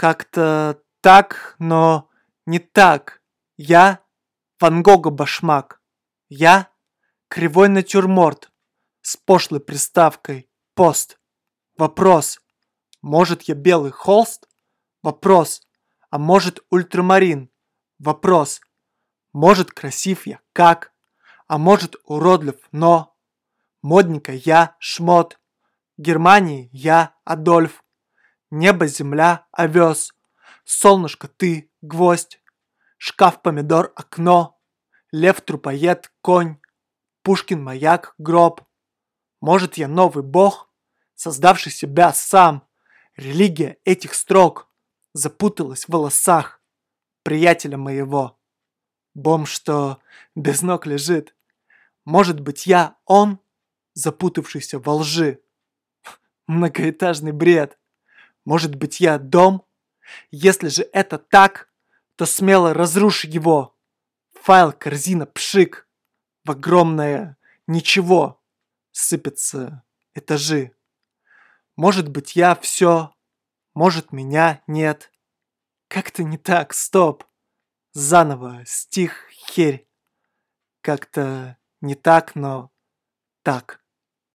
Как-то так, но не так. Я Ван Гога башмак. Я кривой натюрморт с пошлой приставкой «пост». Вопрос, может я белый холст? Вопрос, а может ультрамарин? Вопрос, может красив я как? А может уродлив, но модненько я шмот. Германии я Адольф. Небо, земля, овес. Солнышко, ты, гвоздь. Шкаф, помидор, окно. Лев, трупоед, конь. Пушкин, маяк, гроб. Может, я новый бог, создавший себя сам. Религия этих строк запуталась в волосах приятеля моего. Бомж, что без ног лежит. Может быть, я он, запутавшийся во лжи. Многоэтажный бред. Может быть, я дом? Если же это так, то смело разрушь его. Файл, корзина, пшик. В огромное ничего сыпятся этажи. Может быть, я все, может, меня нет. Как-то не так, стоп. Заново, стих, херь. Как-то не так, но так.